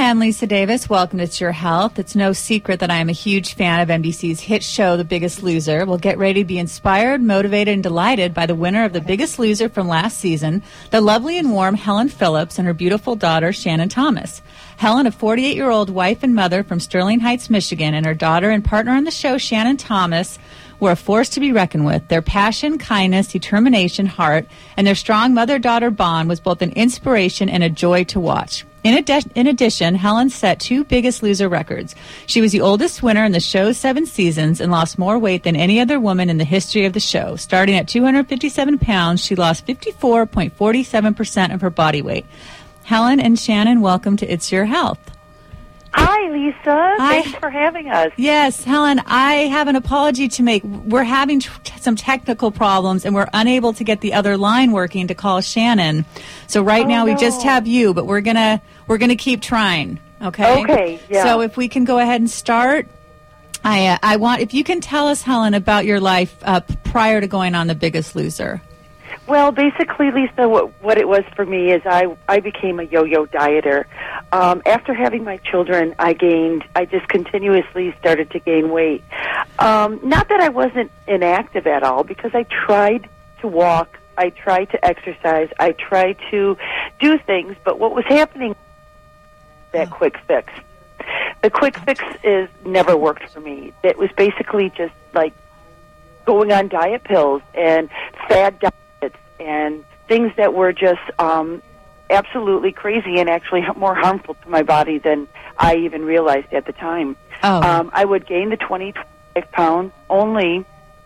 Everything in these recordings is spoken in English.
I'm Lisa Davis. Welcome to It's Your Health. It's no secret that I am a huge fan of NBC's hit show, The Biggest Loser. We'll get ready to be inspired, motivated, and delighted by the winner of The Biggest Loser from last season, the lovely and warm Helen Phillips and her beautiful daughter, Shannon Thomas. Helen, a 48-year-old wife and mother from Sterling Heights, Michigan, and her daughter and partner on the show, Shannon Thomas, were a force to be reckoned with. Their passion, kindness, determination, heart, and their strong mother-daughter bond was both an inspiration and a joy to watch. In addition, Helen set 2 Biggest Loser records. She was the oldest winner in the show's 7 seasons and lost more weight than any other woman in the history of the show. Starting at 257 pounds, she lost 54.47% of her body weight. Helen and Shannon, welcome to It's Your Health. Hi, Lisa. Thanks for having us. Yes, Helen, I have an apology to make. We're having some technical problems, and we're unable to get the other line working to call Shannon. So now we just have you, but we're gonna keep trying. Okay. Okay. Yeah. So if we can go ahead and start, I want if you can tell us, Helen, about your life prior to going on The Biggest Loser. Well, basically, Lisa, what it was for me is I became a yo-yo dieter. After having my children, I just continuously started to gain weight. Not that I wasn't inactive at all, because I tried to walk, I tried to exercise, I tried to do things, but what was happening that quick fix. The quick fix never worked for me. It was basically just like going on diet pills and fad diets and things that were just absolutely crazy and actually more harmful to my body than I even realized at the time. I would gain the 25 pounds only,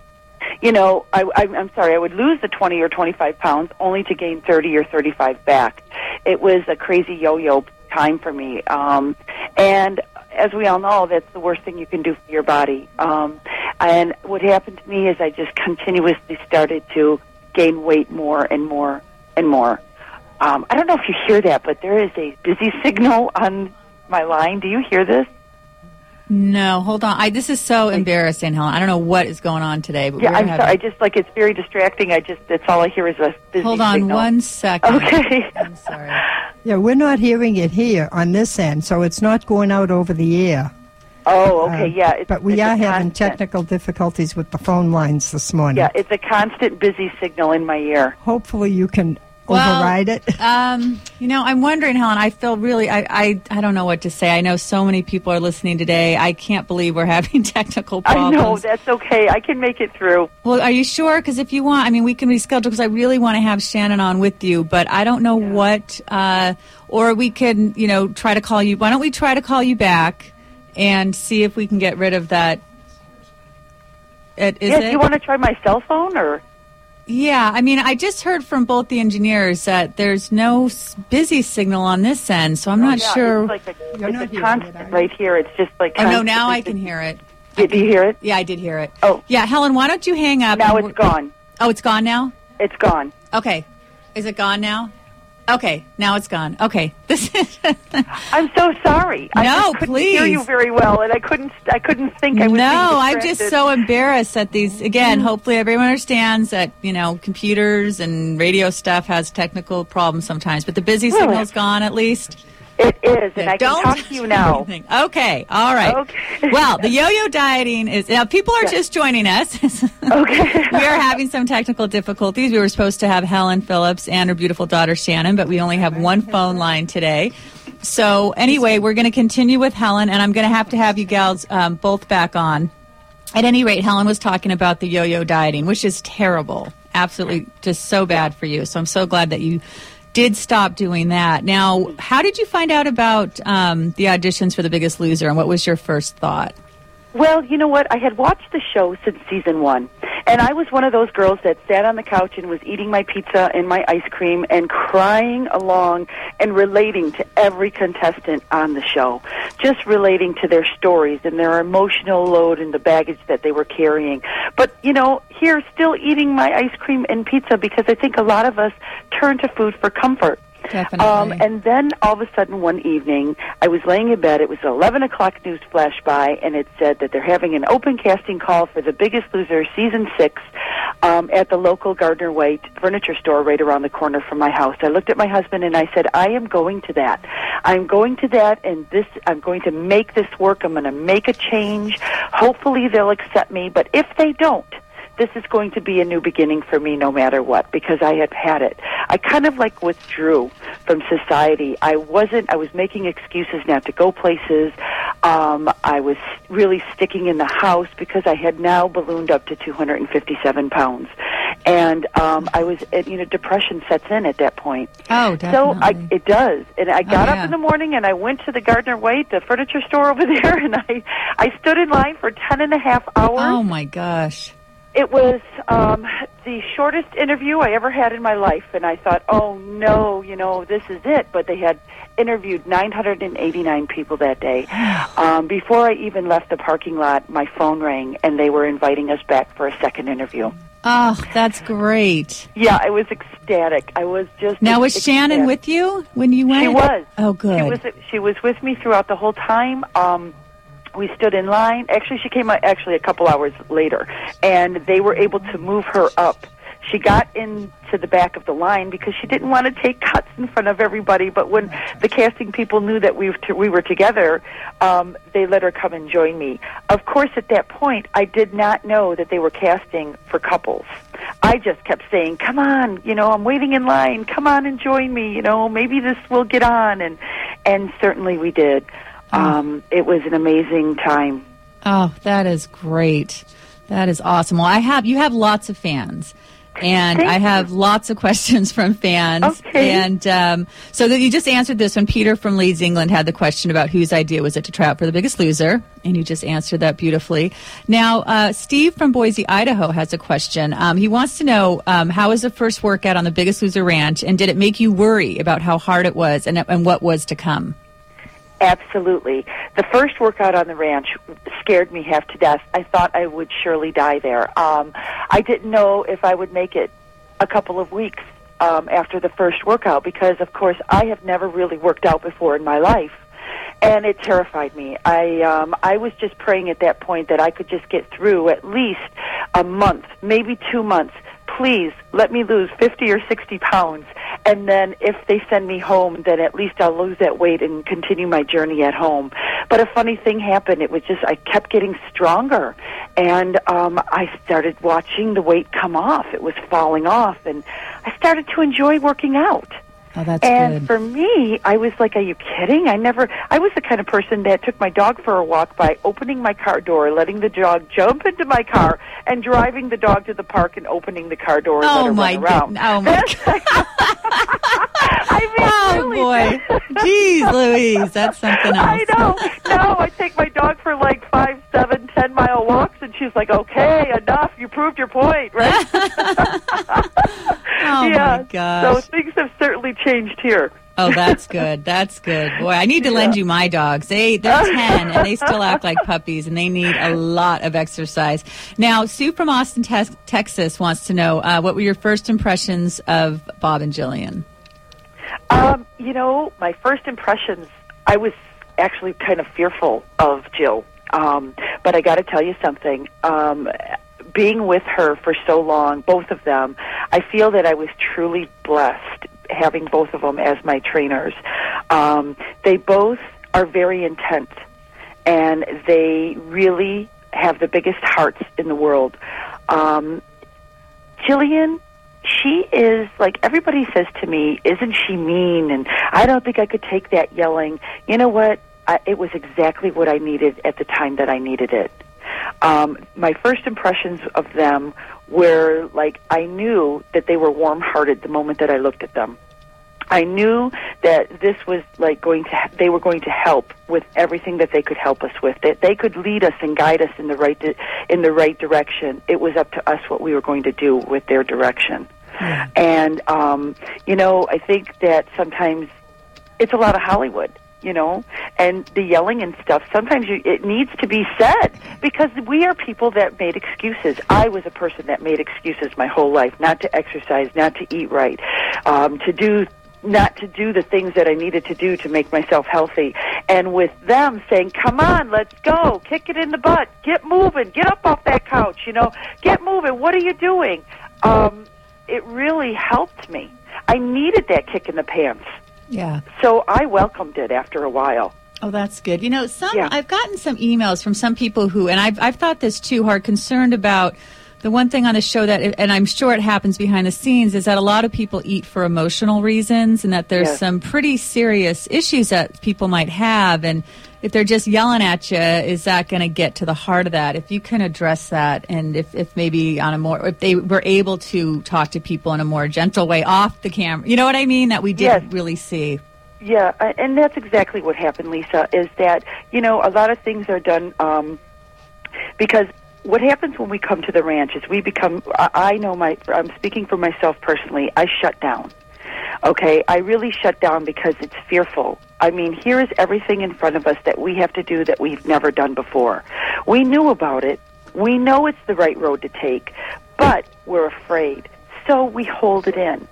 I'm sorry, I would lose the 20 or 25 pounds only to gain 30 or 35 back. It was a crazy yo-yo time for me. And as we all know, that's the worst thing you can do for your body. And what happened to me is I just continuously started to gain weight more and more and more. I don't know if you hear that, but there is a busy signal on my line. Do you hear this? No, hold on. This is so embarrassing, Helen. I don't know what is going on today. But I'm sorry. It's very distracting. That's all I hear is a busy Hold on signal. 1 second. Okay. I'm sorry. Yeah, we're not hearing it here on this end, so it's not going out over the air. Oh, okay, yeah. But we are having technical difficulties with the phone lines this morning. Yeah, it's a constant busy signal in my ear. Hopefully you can override it. I'm wondering, Helen, I feel really, I don't know what to say. I know so many people are listening today. I can't believe we're having technical problems. I know, that's okay. I can make it through. Well, are you sure? Because if you want, we can reschedule because I really want to have Shannon on with you, but I don't know what, or we can, try to call you. Why don't we try to call you back and see if we can get rid of that? Do you want to try my cell phone or? Yeah, I just heard from both the engineers that there's no busy signal on this end, so I'm not sure. It's a constant right here. It's just like. Oh no! Now I can hear it. Did you hear it? Yeah, I did hear it. Oh, yeah, Helen, why don't you hang up? Now it's gone. Oh, it's gone now? It's gone. Okay, is it gone now? Okay, now it's gone. Okay, this is. I'm so sorry. No, I couldn't please. hear you very well, and I couldn't think I was. No, I'm just so embarrassed at these. Again, hopefully everyone understands that computers and radio stuff has technical problems sometimes, but the busy signal's gone at least. It is, and I can talk to you now. Okay, all right. Okay. Well, the yo-yo dieting is now. People are just joining us. Okay. We are having some technical difficulties. We were supposed to have Helen Phillips and her beautiful daughter Shannon, but we only have one phone line today. So anyway, we're going to continue with Helen, and I'm going to have you gals both back on. At any rate, Helen was talking about the yo-yo dieting, which is terrible, absolutely just so bad for you. So I'm so glad that you did stop doing that. Now, how did you find out about the auditions for The Biggest Loser, and what was your first thought? Well, you know what? I had watched the show since season 1, and I was one of those girls that sat on the couch and was eating my pizza and my ice cream and crying along and relating to every contestant on the show, just relating to their stories and their emotional load and the baggage that they were carrying. But, here, still eating my ice cream and pizza because I think a lot of us turn to food for comfort. Definitely. And then all of a sudden one evening, I was laying in bed. It was 11 o'clock news flash by, and it said that they're having an open casting call for The Biggest Loser Season 6 at the local Gardner White furniture store right around the corner from my house. I looked at my husband and I said, I am going to that. I'm going to that, and I'm going to make this work. I'm going to make a change. Hopefully they'll accept me, but if they don't, this is going to be a new beginning for me no matter what, because I had had it. I kind of like withdrew from society. I was making excuses not to go places. I was really sticking in the house because I had now ballooned up to 257 pounds. And I was, depression sets in at that point. Oh, definitely. So it does. And I got up in the morning and I went to the Gardner White, the furniture store over there, and I stood in line for 10 and a half hours. Oh, my gosh. It was the shortest interview I ever had in my life, and I thought, oh, no, this is it. But they had interviewed 989 people that day. Before I even left the parking lot, my phone rang, and they were inviting us back for a second interview. Oh, that's great. Yeah, I was ecstatic. I was just Now, was ecstatic. Shannon with you when you went? She was. Oh, good. She was with me throughout the whole time. We stood in line. Actually, she came a couple hours later, and they were able to move her up. She got into the back of the line because she didn't want to take cuts in front of everybody. But when the casting people knew that we were together, they let her come and join me. Of course, at that point, I did not know that they were casting for couples. I just kept saying, come on, I'm waiting in line. Come on and join me. Maybe this will get on. And certainly we did. It was an amazing time. Oh, that is great. That is awesome. Well, you have lots of fans. And I have lots of questions from fans. Okay. And so that you just answered this when Peter from Leeds, England had the question about whose idea was it to try out for The Biggest Loser. And you just answered that beautifully. Now, Steve from Boise, Idaho has a question. He wants to know, how was the first workout on The Biggest Loser Ranch? And did it make you worry about how hard it was and what was to come? Absolutely. The first workout on the ranch scared me half to death. I thought I would surely die there. I didn't know if I would make it a couple of weeks after the first workout because, of course, I have never really worked out before in my life. And it terrified me. I was just praying at that point that I could just get through at least a month, maybe 2 months. Please let me lose 50 or 60 pounds. And then if they send me home, then at least I'll lose that weight and continue my journey at home. But a funny thing happened. It was just I kept getting stronger. And I started watching the weight come off. It was falling off. And I started to enjoy working out. Oh, that's and good. For me, I was like, are you kidding? I was the kind of person that took my dog for a walk by opening my car door, letting the dog jump into my car, and driving the dog to the park and opening the car door and let her run around. Oh, my God. I mean, really, boy. Jeez, Louise, that's something else. I know. No, I take my dog for like 5, 7, 10-mile walks, and she's like, okay, enough. You proved your point, right? Oh, yeah. my gosh. So things have certainly changed here. Oh, that's good. That's good. Boy, I need to lend you my dogs. They're 10, and they still act like puppies, and they need a lot of exercise. Now, Sue from Austin, Texas wants to know, what were your first impressions of Bob and Jillian? My first impressions, I was actually kind of fearful of Jill. But I got to tell you something. Being with her for so long, both of them, I feel that I was truly blessed having both of them as my trainers. They both are very intense, and they really have the biggest hearts in the world. Jillian, she is, like everybody says to me, isn't she mean? And I don't think I could take that yelling. You know what? It was exactly what I needed at the time that I needed it. My first impressions of them were like I knew that they were warm-hearted the moment that I looked at them. I knew that this was like they were going to help with everything that they could help us with. That they could lead us and guide us in the right direction. It was up to us what we were going to do with their direction. Yeah. And I think that sometimes it's a lot of Hollywood. And the yelling and stuff, sometimes it needs to be said because we are people that made excuses. I was a person that made excuses my whole life, not to exercise, not to eat right, not to do the things that I needed to do to make myself healthy. and with them saying, come on, let's go, kick it in the butt, get moving, get up off that couch, get moving, what are you doing? It really helped me. I needed that kick in the pants. Yeah. So I welcomed it after a while. Oh, that's good. I've gotten some emails from some people who, and I've thought this too, who are concerned about the one thing on the show that, and I'm sure it happens behind the scenes, is that a lot of people eat for emotional reasons, and that there's some pretty serious issues that people might have. And if they're just yelling at you, is that going to get to the heart of that? If you can address that, and if maybe if they were able to talk to people in a more gentle way off the camera, you know what I mean? That we didn't really see. Yeah, and that's exactly what happened, Lisa, is that, a lot of things are done because what happens when we come to the ranch is we become, I'm speaking for myself personally, I shut down. Okay, I really shut down because it's fearful. I mean, here is everything in front of us that we have to do that we've never done before. We knew about it. We know it's the right road to take, but we're afraid. So we hold it in.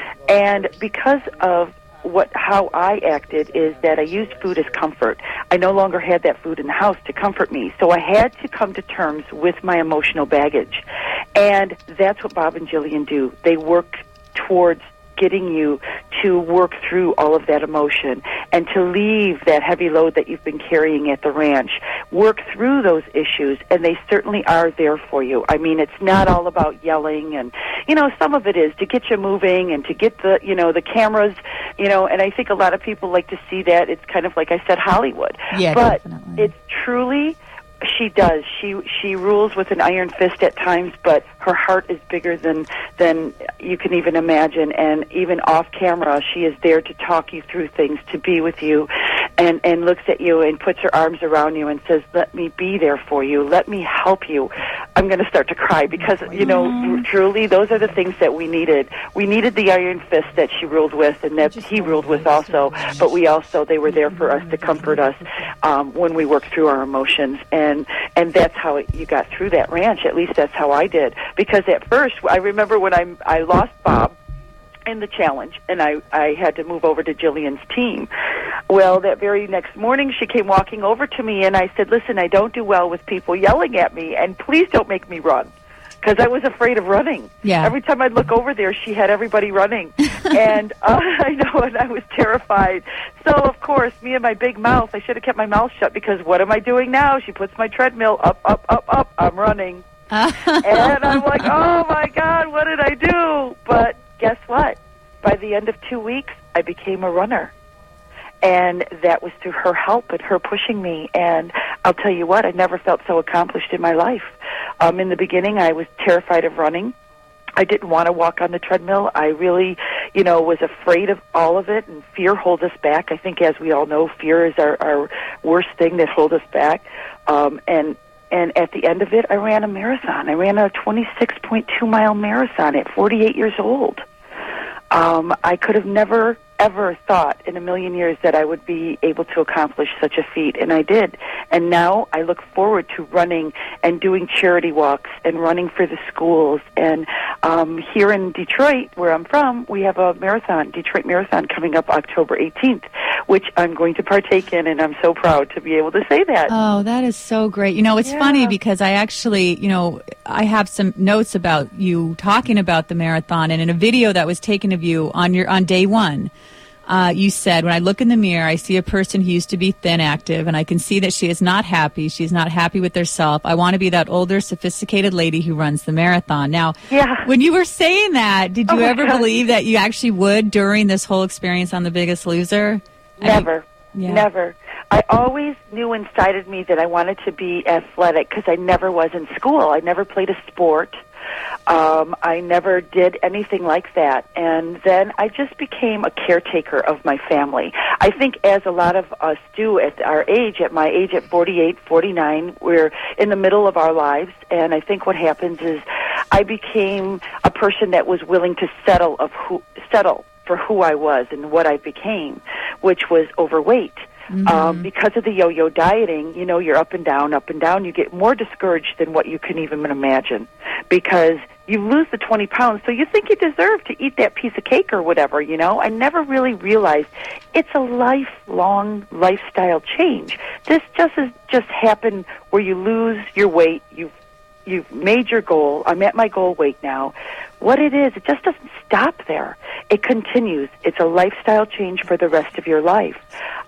And because of how I acted is that I used food as comfort. I no longer had that food in the house to comfort me, so I had to come to terms with my emotional baggage. And that's what Bob and Jillian do. They work towards getting you to work through all of that emotion and to leave that heavy load that you've been carrying at the ranch. Work through those issues, and they certainly are there for you. I mean, it's not all about yelling, and, some of it is to get you moving and to get the cameras, and I think a lot of people like to see that. It's kind of like I said, Hollywood. Yeah, but definitely. It's truly... She does. She rules with an iron fist at times, but her heart is bigger than you can even imagine. And even off camera, she is there to talk you through things, to be with you, and looks at you and puts her arms around you and says, "Let me be there for you. Let me help you." I'm going to start to cry because truly, those are the things that we needed. We needed the iron fist that she ruled with, and that he ruled with also. But they were there for us to comfort us when we worked through our emotions. And that's how you got through that ranch. At least that's how I did. Because at first, I remember when I lost Bob in the challenge, and I had to move over to Jillian's team. Well, that very next morning, she came walking over to me, and I said, "Listen, I don't do well with people yelling at me, and please don't make me run." Because I was afraid of running. Yeah. Every time I'd look over there, she had everybody running. And I know, and I was terrified. So, of course, me and my big mouth, I should have kept my mouth shut because what am I doing now? She puts my treadmill up, up, up, up. I'm running. And I'm like, oh, my God, what did I do? But guess what? By the end of 2 weeks, I became a runner. And that was through her help and her pushing me. And I'll tell you what, I never felt so accomplished in my life. In the beginning, I was terrified of running. I didn't want to walk on the treadmill. I really, was afraid of all of it, and fear holds us back. I think, as we all know, fear is our worst thing that holds us back. And at the end of it, I ran a marathon. I ran a 26.2-mile marathon at 48 years old. I could have never, ever thought in a million years that I would be able to accomplish such a feat, and I did. And now I look forward to running and doing charity walks and running for the schools. And here in Detroit, where I'm from, we have a marathon, Detroit Marathon, coming up October 18th, which I'm going to partake in, and I'm so proud to be able to say that. Oh, that is so great. It's funny because I actually, I have some notes about you talking about the marathon, and in a video that was taken of you on day one, you said, "When I look in the mirror, I see a person who used to be thin, active, and I can see that she is not happy. She's not happy with herself. I want to be that older, sophisticated lady who runs the marathon." Now, when you were saying that, did you ever believe that you actually would during this whole experience on The Biggest Loser? Never. Never. I always knew inside of me that I wanted to be athletic because I never was in school. I never played a sport. I never did anything like that. And then I just became a caretaker of my family. I think, as a lot of us do at our age, at my age, at 48, 49, we're in the middle of our lives. And I think what happens is I became a person that was willing to settle for who I was and what I became, which was overweight. Mm-hmm. Because of the yo-yo dieting, you're up and down, up and down. You get more discouraged than what you can even imagine because you lose the 20 pounds, so you think you deserve to eat that piece of cake or whatever, you know? I never really realized it's a lifelong lifestyle change. This just happened where you lose your weight, you've made your goal. I'm at my goal weight now. What it is, it just doesn't stop there. It continues. It's a lifestyle change for the rest of your life.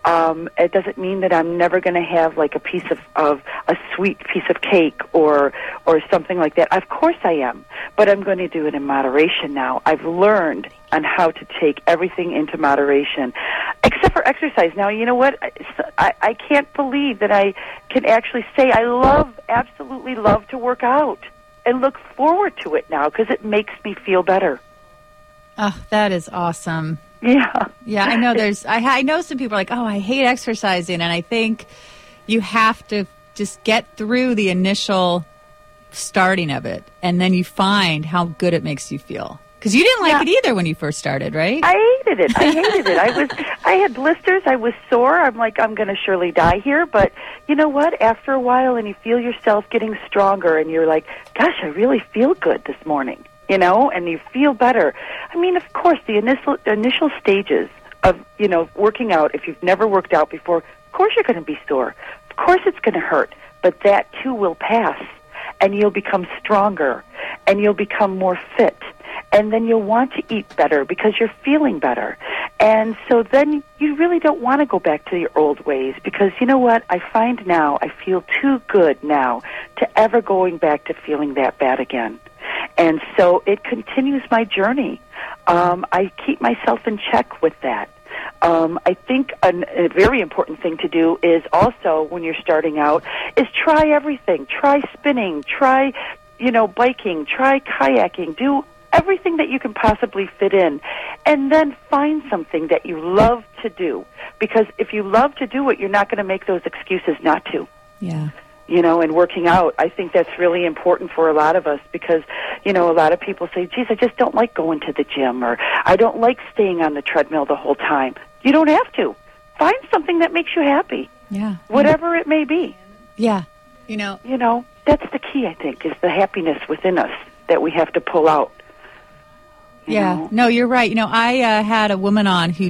It doesn't mean that I'm never going to have like a piece of a sweet piece of cake or something like that. Of course I am, but I'm going to do it in moderation now. I've learned on how to take everything into moderation, except for exercise. Now, you know what? I can't believe that I can actually say I absolutely love to work out and look forward to it now because it makes me feel better. Oh, that is awesome. Yeah. Yeah, I know I know some people are like, oh, I hate exercising. And I think you have to just get through the initial starting of it. And then you find how good it makes you feel. Because you didn't like it either when you first started, right? I hated it. I had blisters. I was sore. I'm like, I'm going to surely die here. But you know what? After a while, and you feel yourself getting stronger, and you're like, gosh, I really feel good this morning, you know, and you feel better. I mean, of course, the initial stages of, you know, working out, if you've never worked out before, of course you're going to be sore. Of course it's going to hurt. But that, too, will pass, and you'll become stronger, and you'll become more fit. And then you'll want to eat better because you're feeling better. And so then you really don't want to go back to your old ways because, you know what, I find now I feel too good now to ever going back to feeling that bad again. And so it continues my journey. I keep myself in check with that. I think a very important thing to do is also when you're starting out is try everything. Try spinning, try, you know, biking, try kayaking, do everything that you can possibly fit in, and then find something that you love to do. Because if you love to do it, you're not going to make those excuses not to. Yeah. You know, and working out, I think that's really important for a lot of us because, you know, a lot of people say, geez, I just don't like going to the gym or I don't like staying on the treadmill the whole time. You don't have to. Find something that makes you happy. Yeah. Whatever it may be. Yeah. You know, that's the key, I think, is the happiness within us that we have to pull out. Yeah, no, you're right. You know, I had a woman on who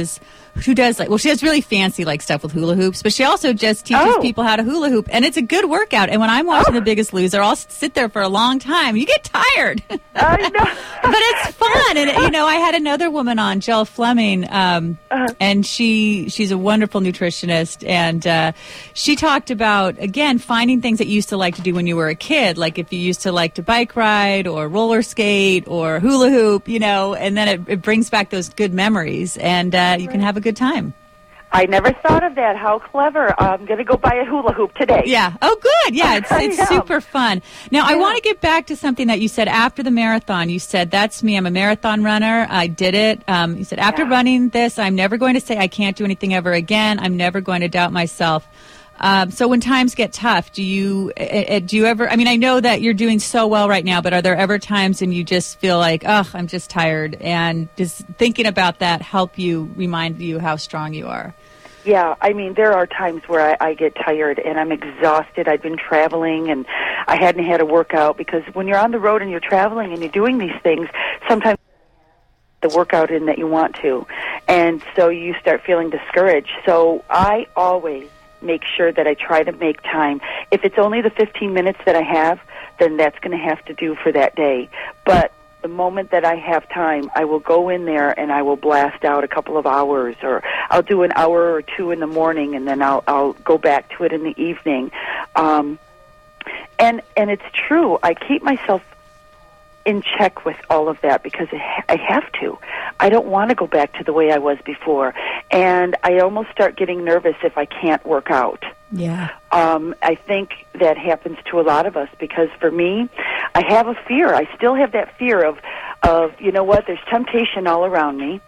does like, well, she does really fancy like stuff with hula hoops, but she also just teaches people how to hula hoop, and it's a good workout. And when I'm watching The Biggest Loser, I'll sit there for a long time. You get tired. I know. But it's fun. And, you know, I had another woman on, Jill Fleming, and she's a wonderful nutritionist, and she talked about, again, finding things that you used to like to do when you were a kid, like if you used to like to bike ride or roller skate or hula hoop, you know, and then it brings back those good memories, and you can have a good time. I never thought of that. How clever. I'm going to go buy a hula hoop today. Yeah. Oh, good. Yeah, it's super fun. Now, I want to get back to something that you said after the marathon. You said, that's me. I'm a marathon runner. I did it. You said, after running this, I'm never going to say I can't do anything ever again. I'm never going to doubt myself. So when times get tough, do you ever, I mean, I know that you're doing so well right now, but are there ever times when you just feel like, oh, I'm just tired, and does thinking about that help you, remind you how strong you are? Yeah, I mean, there are times where I get tired and I'm exhausted. I've been traveling and I hadn't had a workout because when you're on the road and you're traveling and you're doing these things, sometimes the workout in that you want to. And so you start feeling discouraged. So I always make sure that I try to make time. If it's only the 15 minutes that I have, then that's going to have to do for that day. But the moment that I have time, I will go in there and I will blast out a couple of hours, or I'll do an hour or two in the morning, and then I'll go back to it in the evening. And it's true. I keep myself in check with all of that because I have to. I don't want to go back to the way I was before. And I almost start getting nervous if I can't work out. Yeah. I think that happens to a lot of us because for me, I have a fear. I still have that fear of you know what, there's temptation all around me.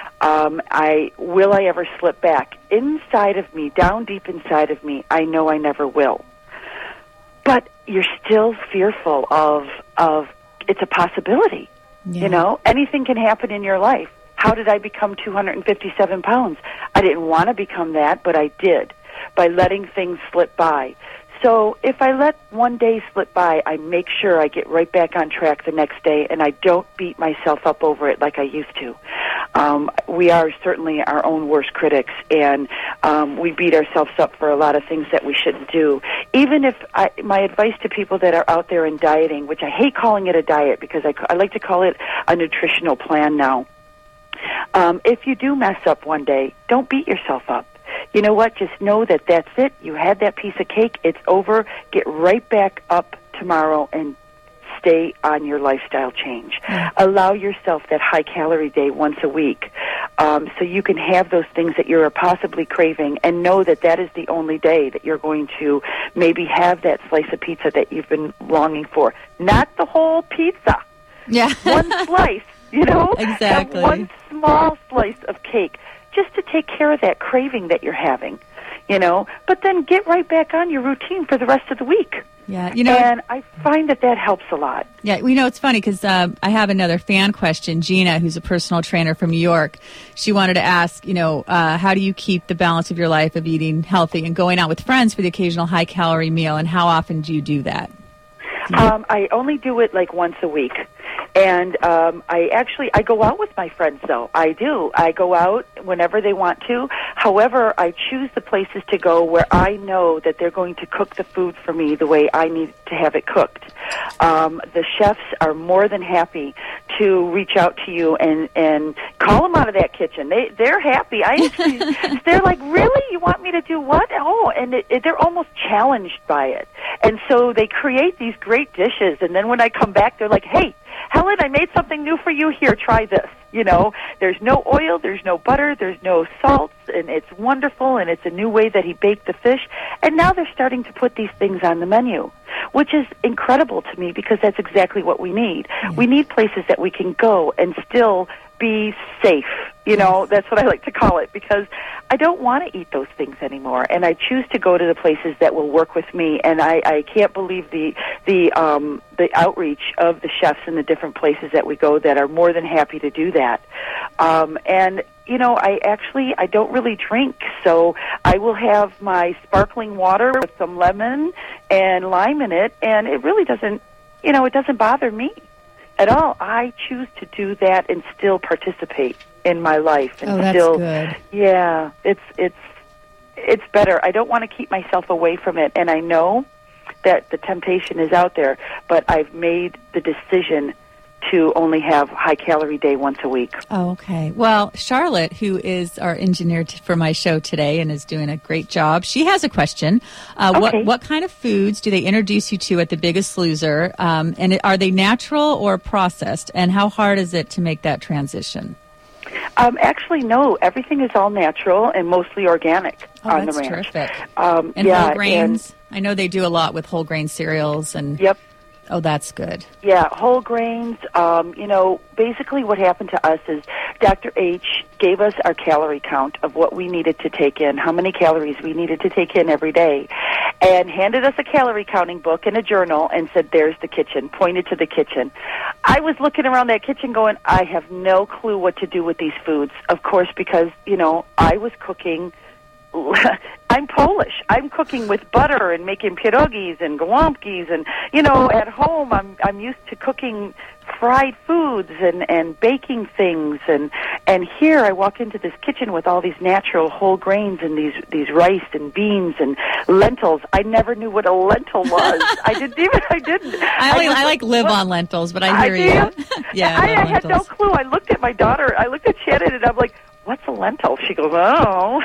Will I ever slip back? Inside of me, down deep inside of me, I know I never will. But you're still fearful of it's a possibility. Yeah. You know, anything can happen in your life. How did I become 257 pounds? I didn't want to become that, but I did by letting things slip by. So if I let one day slip by, I make sure I get right back on track the next day, and I don't beat myself up over it like I used to. We are certainly our own worst critics, and we beat ourselves up for a lot of things that we shouldn't do. Even if my advice to people that are out there in dieting, which I hate calling it a diet because I like to call it a nutritional plan now. If you do mess up one day, don't beat yourself up. You know what? Just know that that's it. You had that piece of cake. It's over. Get right back up tomorrow and stay on your lifestyle change. Allow yourself that high-calorie day once a week so you can have those things that you're possibly craving, and know that that is the only day that you're going to maybe have that slice of pizza that you've been longing for. Not the whole pizza. Yeah. One slice, you know? Exactly. One small slice of cake, just to take care of that craving that you're having, you know? But then get right back on your routine for the rest of the week. Yeah, you know, and I find that helps a lot. Yeah, you know, it's funny because I have another fan question. Gina, who's a personal trainer from New York, she wanted to ask, you know, how do you keep the balance of your life of eating healthy and going out with friends for the occasional high-calorie meal, and how often do you do that? I only do it like once a week. And I go out with my friends, though. I do. I go out whenever they want to. However, I choose the places to go where I know that they're going to cook the food for me the way I need to have it cooked. The chefs are more than happy to reach out to you and call them out of that kitchen. They're happy. They're like, really? You want me to do what? Oh, and they're almost challenged by it. And so they create these great dishes, and then when I come back, they're like, hey, Helen, I made something new for you. Here, try this. You know, there's no oil, there's no butter, there's no salts, and it's wonderful, and it's a new way that he baked the fish. And now they're starting to put these things on the menu, which is incredible to me because that's exactly what we need. Yeah. We need places that we can go and still be safe. You know, that's what I like to call it, because I don't want to eat those things anymore, and I choose to go to the places that will work with me. And I can't believe the outreach of the chefs in the different places that we go that are more than happy to do that. And you know, I don't really drink, so I will have my sparkling water with some lemon and lime in it, and it really doesn't, you know, it doesn't bother me at all. I choose to do that and still participate in my life, and that's still good. Yeah, it's better. I don't want to keep myself away from it, and I know that the temptation is out there, but I've made the decision to only have high-calorie day once a week. Oh, okay. Well, Charlotte, who is our engineer for my show today and is doing a great job, she has a question. Okay. What kind of foods do they introduce you to at The Biggest Loser? And are they natural or processed? And how hard is it to make that transition? Actually, no. Everything is all natural and mostly organic on the ranch. That's terrific. And whole grains? I know they do a lot with whole grain cereals. And Yep. Oh, that's good. Yeah, whole grains. You know, basically what happened to us is Dr. H gave us our calorie count of what we needed to take in, how many calories we needed to take in every day, and handed us a calorie counting book and a journal and said, there's the kitchen, pointed to the kitchen. I was looking around that kitchen going, I have no clue what to do with these foods, of course, because, you know, I was cooking. I'm Polish. I'm cooking with butter and making pierogis and gołąbkis, and you know, at home I'm used to cooking fried foods and baking things, and here I walk into this kitchen with all these natural whole grains and these rice and beans and lentils. I never knew what a lentil was. I didn't. I like live on lentils, but I hear you. Yeah, I had no clue. I looked at my daughter. I looked at Shannon, and I'm like, what's a lentil? She goes, oh.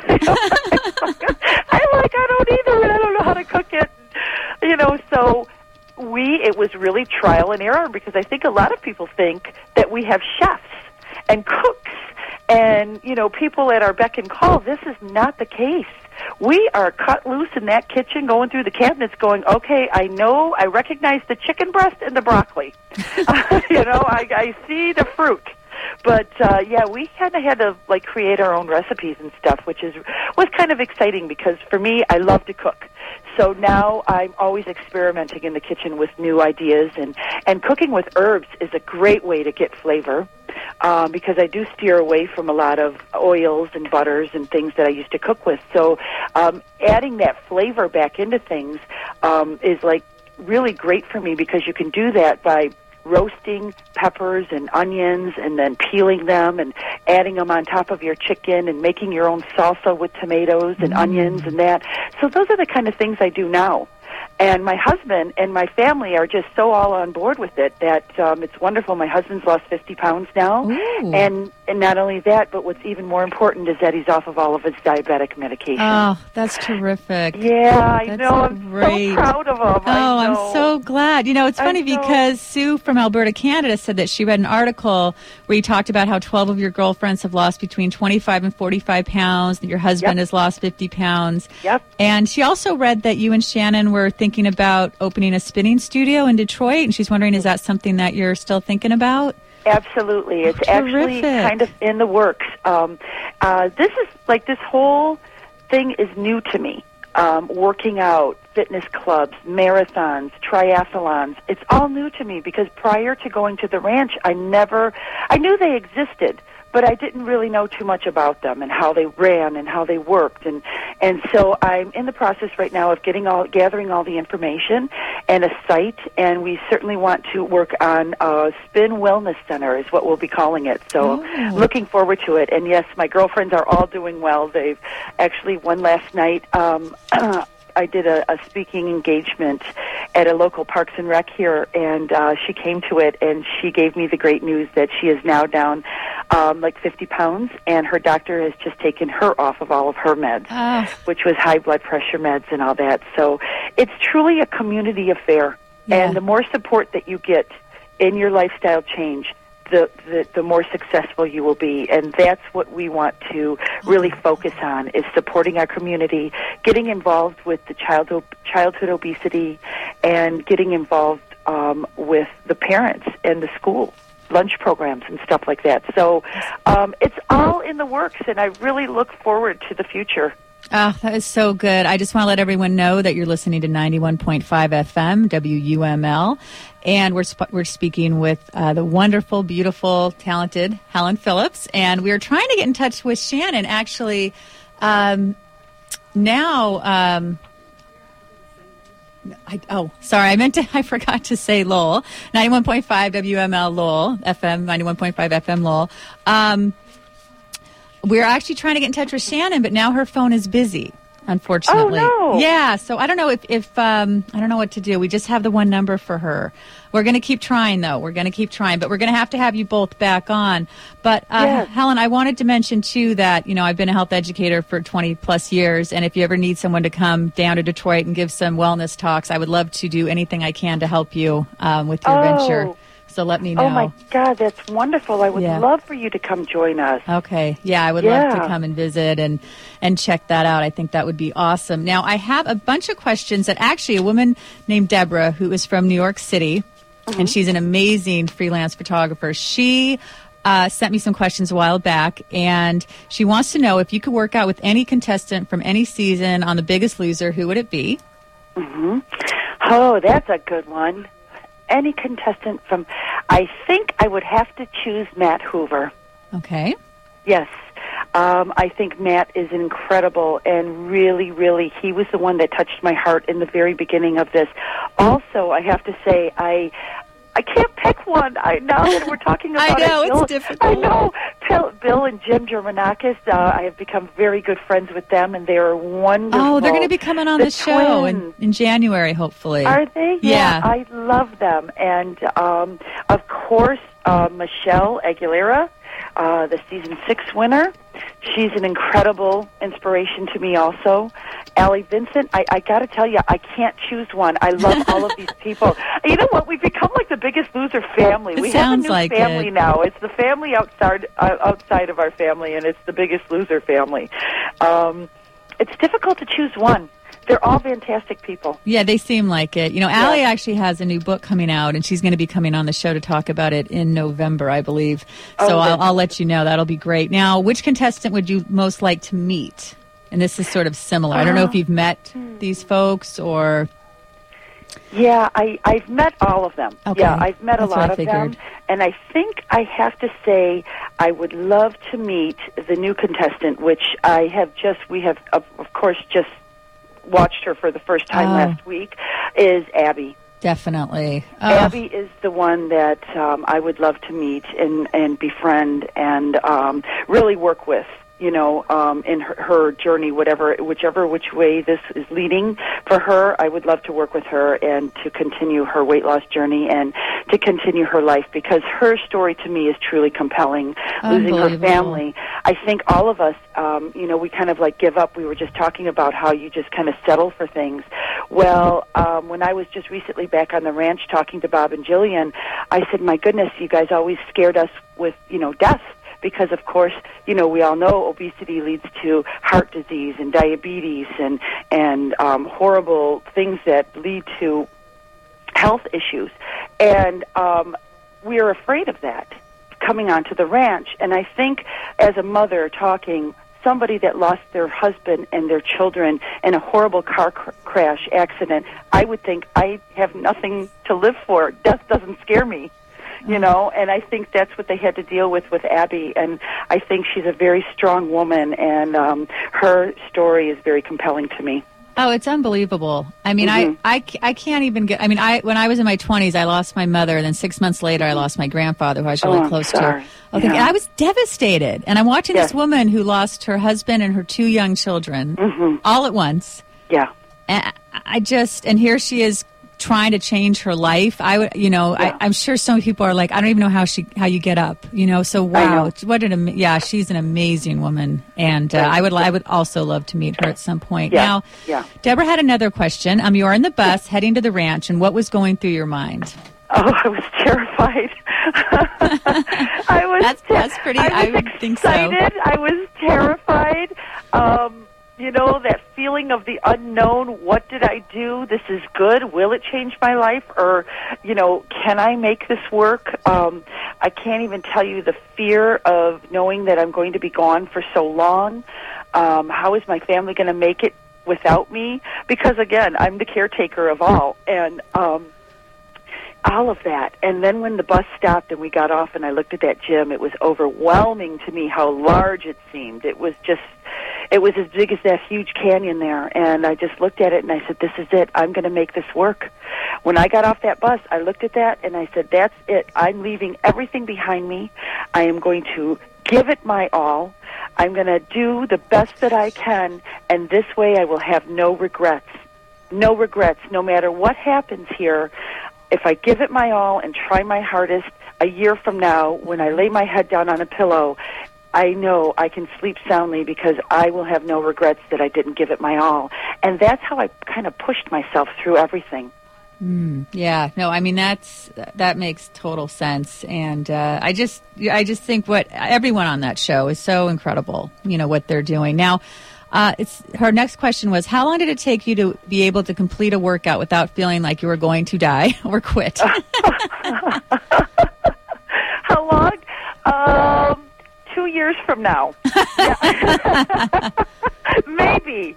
I don't either, and I don't know how to cook it. You know, so it was really trial and error, because I think a lot of people think that we have chefs and cooks and, you know, people at our beck and call. This is not the case. We are cut loose in that kitchen, going through the cabinets going, okay, I know, I recognize the chicken breast and the broccoli. You know, I see the fruit. But, yeah, we kind of had to, like, create our own recipes and stuff, which was kind of exciting, because for me, I love to cook. So now I'm always experimenting in the kitchen with new ideas, and cooking with herbs is a great way to get flavor, because I do steer away from a lot of oils and butters and things that I used to cook with. So adding that flavor back into things is like really great for me because you can do that by roasting peppers and onions and then peeling them and adding them on top of your chicken and making your own salsa with tomatoes and onions and that. So those are the kind of things I do now. And my husband and my family are just so all on board with it that it's wonderful. My husband's lost 50 pounds now. Ooh. And not only that, but what's even more important is that he's off of all of his diabetic medication. Oh, that's terrific. Yeah, I That's know. I'm great. so proud of him. Oh, I'm so glad. You know, it's funny because Sue from Alberta, Canada said that she read an article where you talked about how 12 of your girlfriends have lost between 25 and 45 pounds, that your husband has lost 50 pounds. Yep. And she also read that you and Shannon were thinking about opening a spinning studio in Detroit, and she's wondering, is that something that you're still thinking about? Absolutely. It's actually kind of in the works. This whole thing is new to me. Working out, fitness clubs, marathons, triathlons. It's all new to me because prior to going to the ranch, I knew they existed, but I didn't really know too much about them and how they ran and how they worked. And so I'm in the process right now of gathering all the information and a site, and we certainly want to work on a Spin Wellness Center is what we'll be calling it. So looking forward to it. And yes, my girlfriends are all doing well. They've actually won last night. I did a speaking engagement at a local Parks and Rec here, and she came to it, and she gave me the great news that she is now down like 50 pounds, and her doctor has just taken her off of all of her meds, which was high blood pressure meds and all that. So it's truly a community affair, and the more support that you get in your lifestyle change, the more successful you will be. And that's what we want to really focus on, is supporting our community, getting involved with the childhood obesity, and getting involved with the parents and the school lunch programs and stuff like that. So it's all in the works, and I really look forward to the future. Oh, that is so good. I just want to let everyone know that you're listening to 91.5 FM, WUML, and we're speaking with the wonderful, beautiful, talented Helen Phillips, and we are trying to get in touch with Shannon, actually, now... I forgot to say Lowell, 91.5 WML Lowell, FM, 91.5 FM Lowell. We're actually trying to get in touch with Shannon, but now her phone is busy, unfortunately. Oh, no. Yeah, so I don't know if I don't know what to do. We just have the one number for her. We're going to keep trying, though. We're going to keep trying, but we're going to have you both back on. But, Helen, I wanted to mention, too, that, you know, I've been a health educator for 20-plus years, and if you ever need someone to come down to Detroit and give some wellness talks, I would love to do anything I can to help you with your venture. So let me know. Oh, my God, that's wonderful. I would love for you to come join us. Okay. Yeah, I would love to come and visit and check that out. I think that would be awesome. Now, I have a bunch of questions that actually a woman named Deborah, who is from New York City, and she's an amazing freelance photographer. She sent me some questions a while back, and she wants to know if you could work out with any contestant from any season on The Biggest Loser, who would it be? Oh, that's a good one. Any contestant from... I think I would have to choose Matt Hoover. Okay. Yes. I think Matt is incredible, and really, really, he was the one that touched my heart in the very beginning of this. Also, I have to say, I can't pick one. Now that we're talking about I know, it, it's difficult. I know. Bill and Jim Germanakis, I have become very good friends with them, and they are wonderful. Oh, they're going to be coming on the show in January, hopefully. Are they? Yeah. I love them. And, of course, Michelle Aguilera, the season 6 winner. She's an incredible inspiration to me also. Allie Vincent, I got to tell you, I can't choose one. I love all of these people. You know what? We've become like the Biggest Loser family. We have a new family now. It's the family outside of our family, and it's the Biggest Loser family. It's difficult to choose one. They're all fantastic people. Yeah, they seem like it. You know, Allie actually has a new book coming out, and she's going to be coming on the show to talk about it in November, I believe. So I'll let you know. That'll be great. Now, which contestant would you most like to meet? And this is sort of similar. I don't know if you've met these folks or... Yeah, I've met all of them. Okay. Yeah, I've met a lot of them. And I think I have to say I would love to meet the new contestant, which we have, of course, just watched her for the first time last week, is Abby. Definitely. Abby is the one that I would love to meet and befriend and really work with, in her journey, whichever which way this is leading for her. I would love to work with her and to continue her weight loss journey and to continue her life, because her story to me is truly compelling. Losing her family. I think all of us, we kind of like give up. We were just talking about how you just kind of settle for things. Well, when I was just recently back on the ranch talking to Bob and Jillian, I said, my goodness, you guys always scared us with, death. Because, of course, we all know obesity leads to heart disease and diabetes and horrible things that lead to health issues. And we are afraid of that coming onto the ranch. And I think as a mother talking, somebody that lost their husband and their children in a horrible car crash accident, I would think I have nothing to live for. Death doesn't scare me. And I think that's what they had to deal with Abby, and I think she's a very strong woman, and her story is very compelling to me. Oh, it's unbelievable. I mean, I can't even get, when I was in my 20s, I lost my mother, and then 6 months later, I lost my grandfather, who I was really close to. Okay, and I was devastated, and I'm watching this woman who lost her husband and her 2 young children all at once. Yeah. And and here she is, trying to change her life. I'm sure some people are like, I don't even know how you get up, so wow, she's an amazing woman, and I would also love to meet her at some point. Now, Deborah had another question. You are in the bus heading to the ranch, and what was going through your mind? Oh, I was terrified. That's pretty, I would think so. I was terrified. That feeling of the unknown. What did I do? This is good. Will it change my life? Or, can I make this work? I can't even tell you the fear of knowing that I'm going to be gone for so long. How is my family going to make it without me? Because, again, I'm the caretaker of all. And all of that. And then when the bus stopped and we got off and I looked at that gym, it was overwhelming to me how large it seemed. It was as big as that huge canyon there. And I just looked at it and I said, this is it. I'm going to make this work. When I got off that bus, I looked at that and I said, that's it. I'm leaving everything behind me. I am going to give it my all. I'm going to do the best that I can. And this way I will have no regrets. No regrets, no matter what happens here. If I give it my all and try my hardest, a year from now, when I lay my head down on a pillow, I know I can sleep soundly because I will have no regrets that I didn't give it my all. And that's how I kind of pushed myself through everything. Yeah, no, that makes total sense. And I just think what everyone on that show is so incredible, what they're doing. Now, her next question was, how long did it take you to be able to complete a workout without feeling like you were going to die or quit? How long? 2 years from now. Maybe.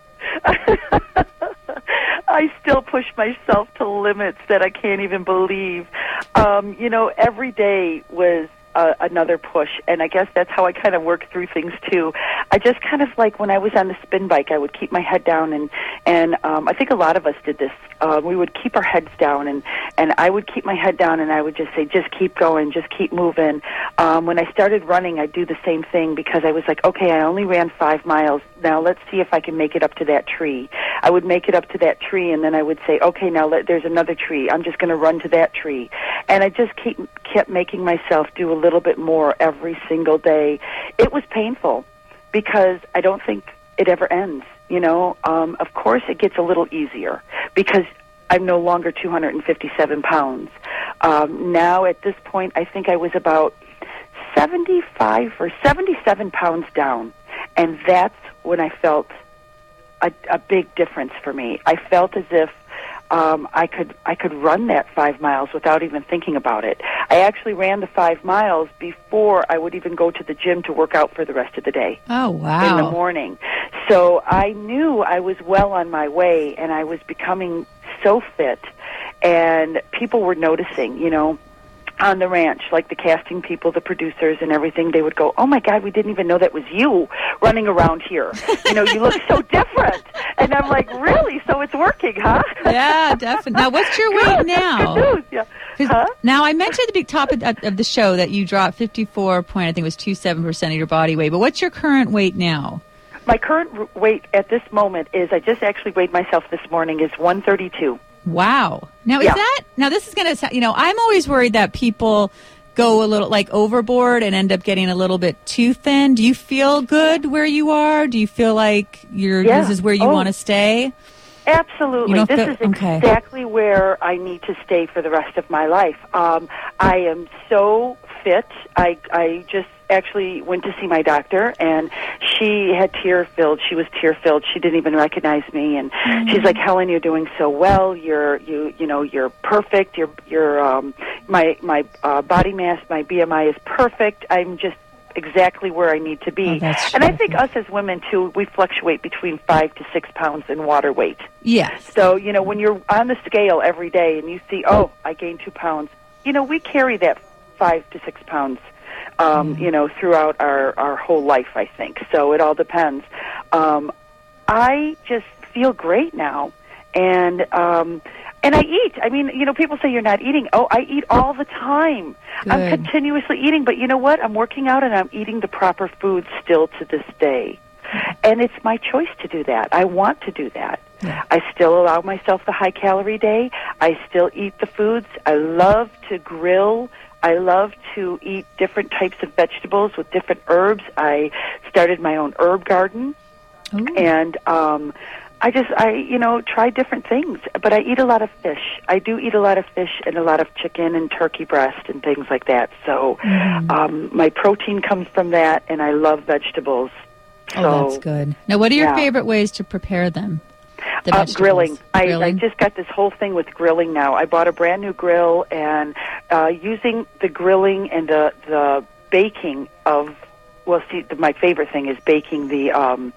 I still push myself to limits that I can't even believe. Every day was another push, and I guess that's how I kind of work through things too. I just kind of like when I was on the spin bike, I would keep my head down, and I think a lot of us did this. We would keep our heads down, and I would keep my head down, and I would just say, just keep going, just keep moving. When I started running, I'd do the same thing because I was like, okay, I only ran 5 miles. Now let's see if I can make it up to that tree. I would make it up to that tree, and then I would say, okay, now there's another tree. I'm just going to run to that tree. And I just kept making myself do a little bit more every single day. It was painful because I don't think it ever ends. Of course it gets a little easier because I'm no longer 257 pounds. Now at this point, I think I was about 75 or 77 pounds down. And that's when I felt a big difference for me. I felt as if I could run that 5 miles without even thinking about it. I actually ran the 5 miles before I would even go to the gym to work out for the rest of the day. Oh, wow. In the morning. So I knew I was well on my way, and I was becoming so fit, and people were noticing, on the ranch, like the casting people, the producers and everything, they would go, "Oh my God, we didn't even know that was you running around here. You look so different." And I'm like, "Really? So it's working, huh?" Yeah, definitely. Now, what's your weight now? Good news, yeah. Huh? Now, I mentioned at the big top of the show that you dropped 24.27% of your body weight, but what's your current weight now? My current weight at this moment is, I just actually weighed myself this morning, is 132. Wow. Now, this is going to sound, I'm always worried that people go a little overboard and end up getting a little bit too thin. Do you feel good where you are? Do you feel like this is where you want to stay? Absolutely. This is exactly where I need to stay for the rest of my life. I am so fit. I just actually went to see my doctor, and she had she was tear-filled. She didn't even recognize me, and she's like, "Helen, you're doing so well. You're perfect. My body mass, my BMI is perfect. I'm just exactly where I need to be." And I think us as women too, we fluctuate between 5 to 6 pounds in water weight. Yes. So, when you're on the scale every day and you see, "Oh, I gained 2 pounds," we carry that 5 to 6 pounds, throughout our whole life, I think. So it all depends. I just feel great now. And I eat. I mean, people say you're not eating. Oh, I eat all the time. Good. I'm continuously eating. But you know what? I'm working out and I'm eating the proper food still to this day. And it's my choice to do that. I want to do that. Yeah. I still allow myself the high-calorie day. I still eat the foods. I love to grill. I love to eat different types of vegetables with different herbs. I started my own herb garden. Ooh. And I try different things. But I eat a lot of fish. I do eat a lot of fish and a lot of chicken and turkey breast and things like that. So my protein comes from that, and I love vegetables. So, that's good. Now, what are your favorite ways to prepare them? Grilling. I just got this whole thing with grilling now. I bought a brand new grill, and using the grilling and the baking of, my favorite thing is baking the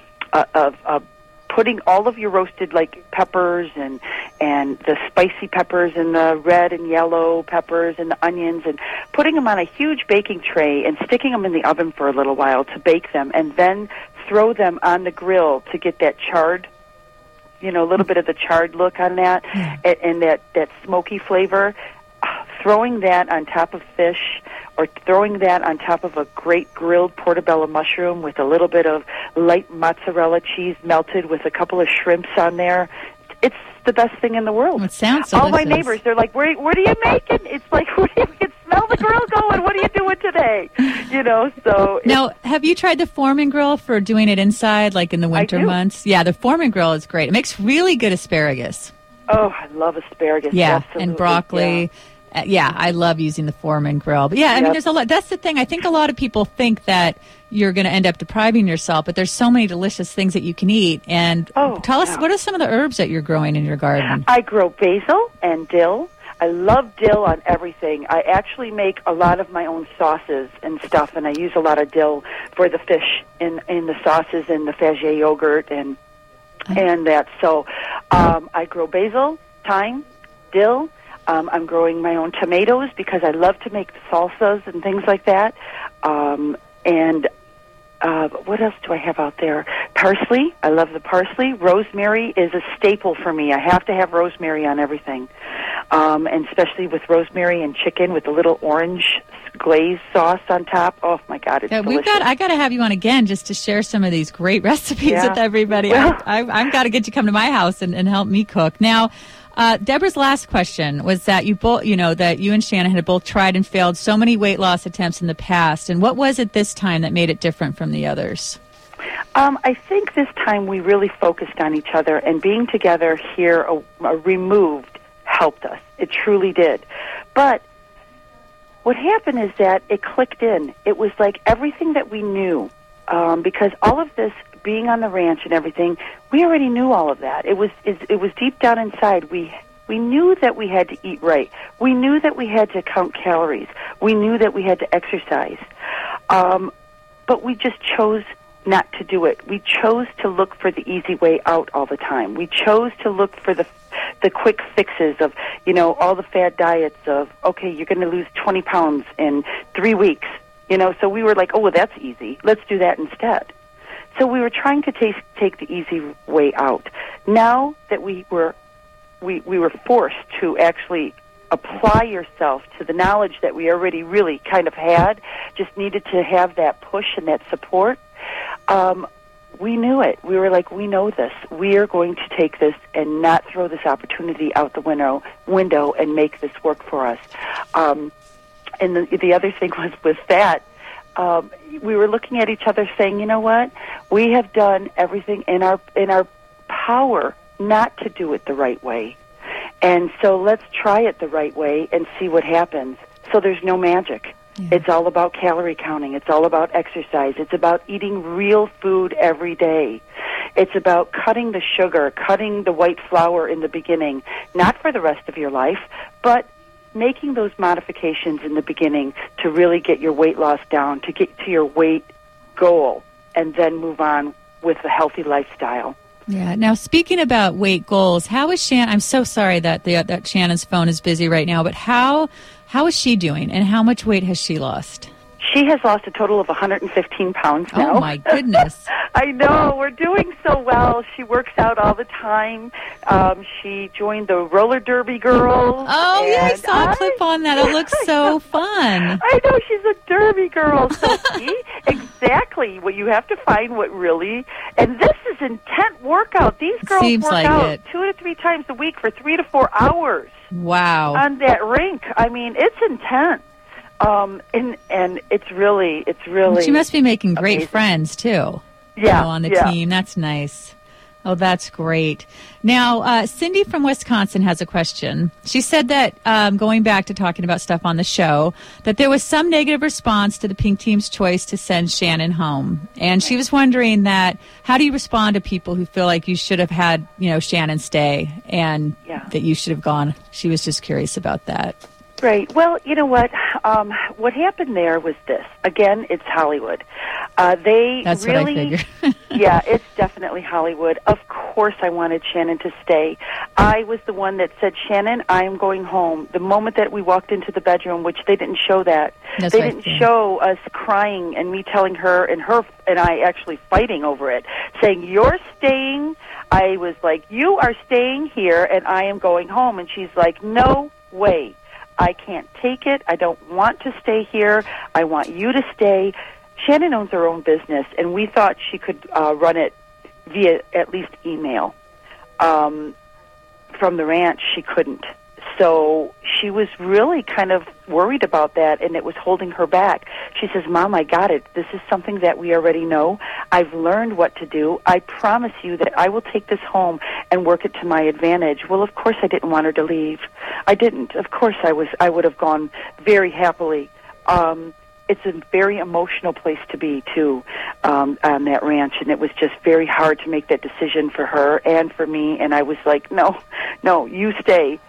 putting all of your roasted peppers and the spicy peppers and the red and yellow peppers and the onions, and putting them on a huge baking tray and sticking them in the oven for a little while to bake them, and then throw them on the grill to get that charred, a little bit of the charred look on that, and that smoky flavor. Throwing that on top of fish, or throwing that on top of a great grilled portobello mushroom with a little bit of light mozzarella cheese melted with a couple of shrimps on there. It's the best thing in the world. It sounds delicious. All my neighbors, they're like, "What are you making?" It's like, "You can smell the grill going. What are you doing today?" So. Now, have you tried the Foreman grill for doing it inside, like in the winter months? Yeah, the Foreman grill is great. It makes really good asparagus. Oh, I love asparagus. Yeah, absolutely. And broccoli. Yeah. I love using the Foreman grill. But I mean, there's a lot. That's the thing. I think a lot of people think that you're going to end up depriving yourself, but there's so many delicious things that you can eat. And tell us, what are some of the herbs that you're growing in your garden? I grow basil and dill. I love dill on everything. I actually make a lot of my own sauces and stuff, and I use a lot of dill for the fish in the sauces and the Fabergé yogurt and that. So I grow basil, thyme, dill. I'm growing my own tomatoes because I love to make salsas and things like that. What else do I have out there? Parsley. I love the parsley. Rosemary is a staple for me. I have to have rosemary on everything, and especially with rosemary and chicken with a little orange glaze sauce on top. Oh my God, it's delicious. I got to have you on again just to share some of these great recipes with everybody. Well, I've got to get you to come to my house and help me cook. Now, Deborah's last question was that you both, that you and Shannon had both tried and failed so many weight loss attempts in the past. And what was it this time that made it different from the others? I think this time we really focused on each other, and being together here, removed, helped us. It truly did. But what happened is that it clicked in. It was like everything that we knew, because all of this, being on the ranch and everything, we already knew all of that. It was deep down inside. We knew that we had to eat right. We knew that we had to count calories. We knew that we had to exercise. But we just chose not to do it. We chose to look for the easy way out all the time. We chose to look for the quick fixes of, all the fad diets of, okay, you're going to lose 20 pounds in 3 weeks. So we were like, oh, well, that's easy. Let's do that instead. So we were trying to take the easy way out. Now that we were forced to actually apply yourself to the knowledge that we already really kind of had, just needed to have that push and that support, we knew it. We were like, we know this. We are going to take this and not throw this opportunity out the window and make this work for us. And the other thing was with that, we were looking at each other saying, you know what? We have done everything in our power not to do it the right way. And so let's try it the right way and see what happens. So there's no magic. Yeah. It's all about calorie counting. It's all about exercise. It's about eating real food every day. It's about cutting the sugar, cutting the white flour in the beginning, not for the rest of your life, but making those modifications in the beginning to really get your weight loss down, to get to your weight goal, and then move on with a healthy lifestyle. Yeah. Now, speaking about weight goals, how is Shannon? I'm so sorry that Shannon's phone is busy right now, but how is she doing, and how much weight has she lost? She has lost a total of 115 pounds now. Oh, my goodness. I know. We're doing so well. She works out all the time. She joined the roller derby girls. Oh, yeah, I saw a clip on that. It looks so fun. I know. She's a derby girl. So see, exactly. What you have to find what really, and this is intense workout. These girls work out 2 to 3 times a week for 3 to 4 hours. Wow. On that rink. I mean, it's intense. And it's really. She must be making great amazing friends too. Yeah, on the team. That's nice. Oh, that's great. Now, Cindy from Wisconsin has a question. She said that, going back to talking about stuff on the show, that there was some negative response to the Pink Team's choice to send Shannon home. And she was wondering how do you respond to people who feel like you should have had, Shannon stay and that you should have gone? She was just curious about that. Right. Well, you know what? What happened there was this. Again, it's Hollywood. That's really, what I figured. Yeah, it's definitely Hollywood. Of course I wanted Shannon to stay. I was the one that said, Shannon, I am going home. The moment that we walked into the bedroom, which they didn't show that. They didn't show us crying and me telling her and I actually fighting over it, saying, you're staying. I was like, you are staying here and I am going home. And she's like, no way. I can't take it. I don't want to stay here. I want you to stay. Shannon owns her own business, and we thought she could run it via at least email. From the ranch, she couldn't. So she was really kind of worried about that, and it was holding her back. She says, Mom, I got it. This is something that we already know. I've learned what to do. I promise you that I will take this home and work it to my advantage. Well, of course I didn't want her to leave. I didn't. Of course I would have gone very happily. It's a very emotional place to be, too, on that ranch, and it was just very hard to make that decision for her and for me, and I was like, no, you stay.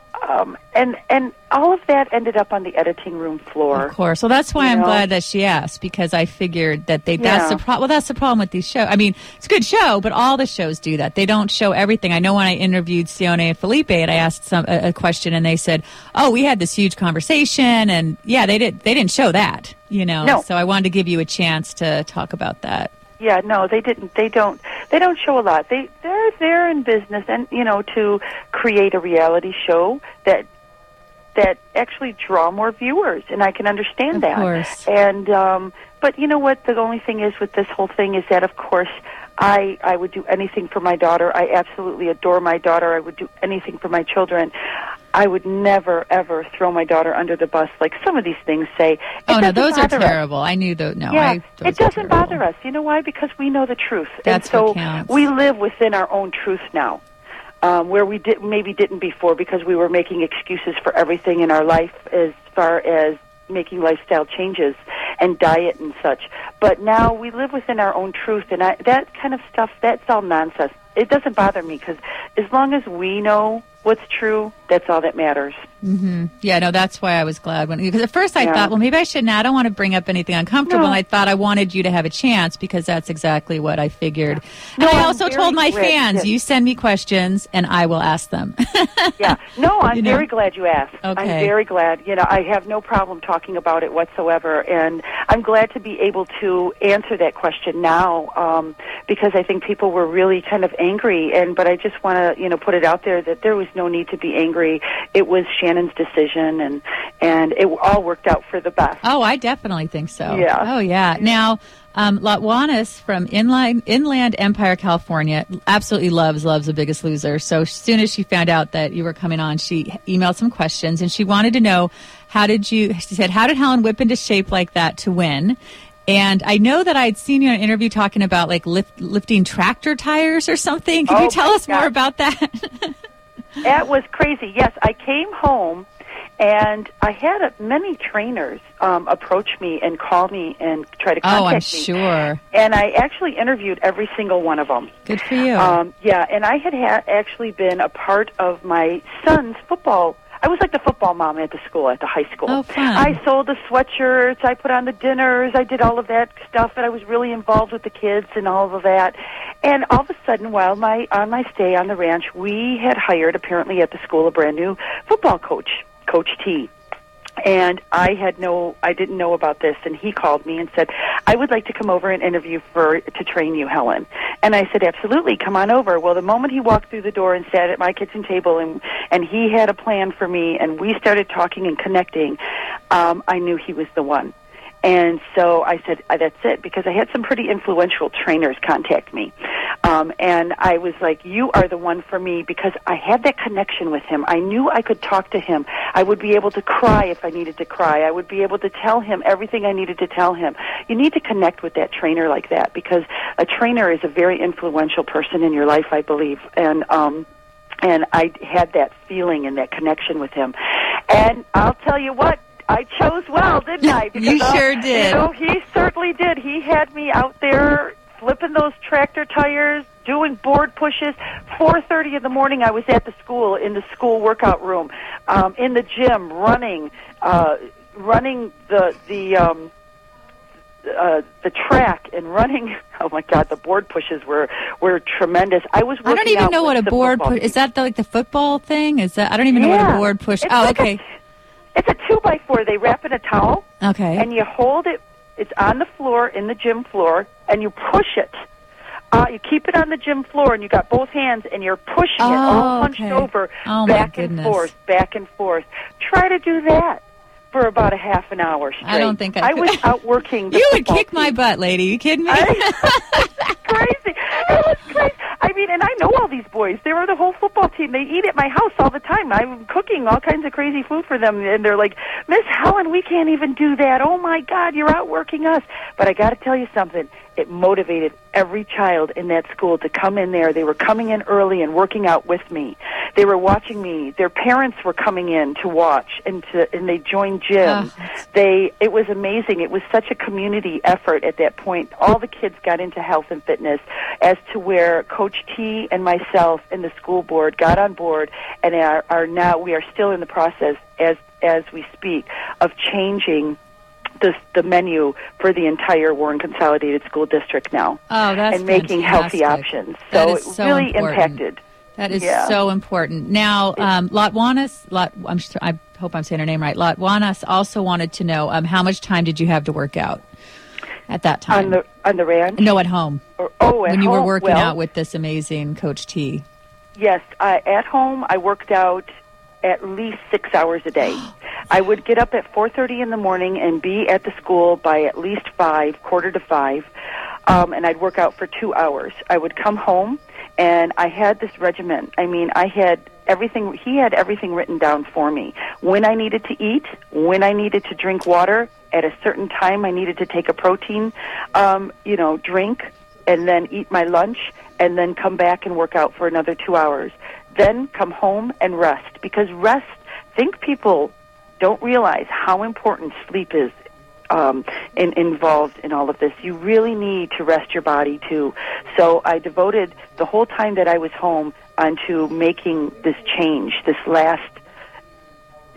And all of that ended up on the editing room floor. Of course. Well, that's why I'm glad that she asked, because I figured that that's the problem with these shows. I mean, it's a good show, but all the shows do that. They don't show everything. I know when I interviewed Sione and Felipe, and I asked a question, and they said, "Oh, we had this huge conversation," and they didn't show that. No. So I wanted to give you a chance to talk about that. Yeah, no, they didn't. They don't show a lot. They're there in business, and to create a reality show that actually draw more viewers, and I can understand that. Of course. And but you know what? The only thing is with this whole thing is that, of course, I would do anything for my daughter. I absolutely adore my daughter. I would do anything for my children. I would never, ever throw my daughter under the bus like some of these things say. Oh, no, those are terrible. I knew those. No, yeah, it doesn't bother us. You know why? Because we know the truth. That's and so what counts. We live within our own truth now, where we maybe didn't before because we were making excuses for everything in our life as far as making lifestyle changes and diet and such. But now we live within our own truth, and that kind of stuff, that's all nonsense. It doesn't bother me because as long as we know what's true, that's all that matters. Mm-hmm. Yeah, no, that's why I was glad because at first I thought, well, maybe I shouldn't. I don't want to bring up anything uncomfortable. And I thought I wanted you to have a chance because that's exactly what I figured. No, and I also told my fans, you send me questions and I will ask them. Yeah. No, I'm very glad you asked. Okay. I'm very glad. I have no problem talking about it whatsoever. And I'm glad to be able to answer that question now because I think people were really kind of angry. But I just want to, put it out there that there was no need to be angry. It was Shannon's decision, and it all worked out for the best. Oh, I definitely think so. Yeah. Oh, yeah. Now, Latwanis from Inland Empire, California, absolutely loves The Biggest Loser. So as soon as she found out that you were coming on, she emailed some questions, and she wanted to know, she said, how did Helen whip into shape like that to win? And I know that I'd seen you in an interview talking about like lifting tractor tires or something. Can you tell us more about that? That was crazy. Yes, I came home, and I had many trainers approach me and call me and try to contact me. Oh, I'm sure. And I actually interviewed every single one of them. Good for you. Yeah, and I had actually been a part of my son's football. I was like the football mom at the school, at the high school. Oh, fun. I sold the sweatshirts, I put on the dinners, I did all of that stuff, and I was really involved with the kids and all of that. And all of a sudden, while on my stay on the ranch, we had hired, apparently at the school, a brand new football coach, Coach T. And I didn't know about this, and he called me and said, I would like to come over and interview to train you, Helen. And I said, absolutely, come on over. Well, the moment he walked through the door and sat at my kitchen table, and he had a plan for me, and we started talking and connecting, I knew he was the one. And so I said, that's it, because I had some pretty influential trainers contact me. And I was like, you are the one for me, because I had that connection with him. I knew I could talk to him. I would be able to cry if I needed to cry. I would be able to tell him everything I needed to tell him. You need to connect with that trainer like that, because a trainer is a very influential person in your life, I believe. And I had that feeling and that connection with him. And I'll tell you what, I chose well, didn't I? Because, you sure did. He certainly did. He had me out there flipping those tractor tires, doing board pushes. 4:30 in the morning, I was at the school, in the school workout room, in the gym, running the track and running. Oh my God, the board pushes were tremendous. I was. I don't even know what a board push is. That like the football thing? Is that I don't even know what a board push. Okay. It's a 2x4. They wrap in a towel. Okay. And you hold it. It's on the floor, in the gym floor, and you push it. You keep it on the gym floor, and you got both hands, and you're pushing it all hunched over, back and forth, back and forth. Try to do that for about a half an hour straight. I don't think I could. was out working. You would kick my butt, lady. You kidding me? Crazy. It was crazy. I mean, and I know all these boys. They were the whole football team. They eat at my house all the time. I'm cooking all kinds of crazy food for them, and they're like, Miss Helen, we can't even do that. Oh, my God, you're outworking us. But I got to tell you something. It motivated every child in that school to come in there. They were coming in early and working out with me. They were watching me. Their parents were coming in to watch, and they joined gym. It was amazing. It was such a community effort at that point. All the kids got into health and fitness, as to where Coach T and myself and the school board got on board, and are now, we are still in the process as we speak of changing the menu for the entire Warren Consolidated School District now. Oh, that's and making fantastic. Healthy options. So it really impacted. That is so important. Now, Latwanis, I hope I'm saying her name right. Latwanis also wanted to know how much time did you have to work out at that time? On the ranch? No, at home. When you were working out with this amazing Coach T. Yes, at home I worked out at least 6 hours a day. I would get up at 4:30 in the morning and be at the school by at least 4:45, and I'd work out for 2 hours. I would come home, and I had this regimen. I mean, I had everything. He had everything written down for me. When I needed to eat, when I needed to drink water, at a certain time I needed to take a protein, drink, and then eat my lunch, and then come back and work out for another 2 hours. Then come home and rest, because rest, I think people don't realize how important sleep is involved in all of this. You really need to rest your body too. So I devoted the whole time that I was home onto making this change, this last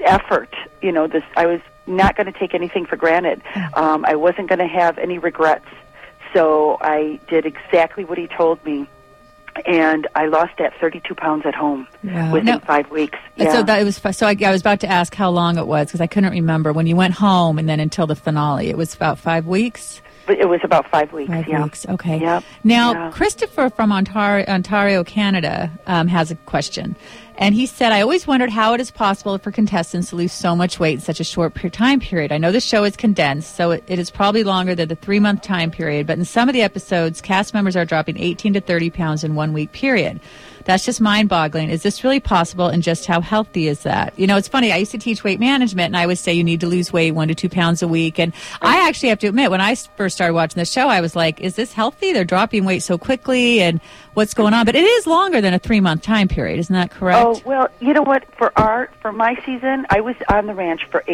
effort. I was not going to take anything for granted. I wasn't going to have any regrets. So I did exactly what he told me. And I lost that 32 pounds at home within 5 weeks. Yeah. So that it was. So I was about to ask how long it was because I couldn't remember when you went home and then until the finale. It was about 5 weeks. But it was about 5 weeks. 5 weeks. Okay. Yep. Now, Christopher from Ontario, Canada, has a question. And he said, I always wondered how it is possible for contestants to lose so much weight in such a short time period. I know the show is condensed, so it is probably longer than the 3-month time period. But in some of the episodes, cast members are dropping 18 to 30 pounds in 1 week period. That's just mind-boggling. Is this really possible, and just how healthy is that? It's funny. I used to teach weight management, and I would say you need to lose weight 1 to 2 pounds a week. And I actually have to admit, when I first started watching the show, I was like, is this healthy? They're dropping weight so quickly, and what's going on? But it is longer than a 3-month time period. Isn't that correct? Oh, well, you know what? For my season, I was on the ranch for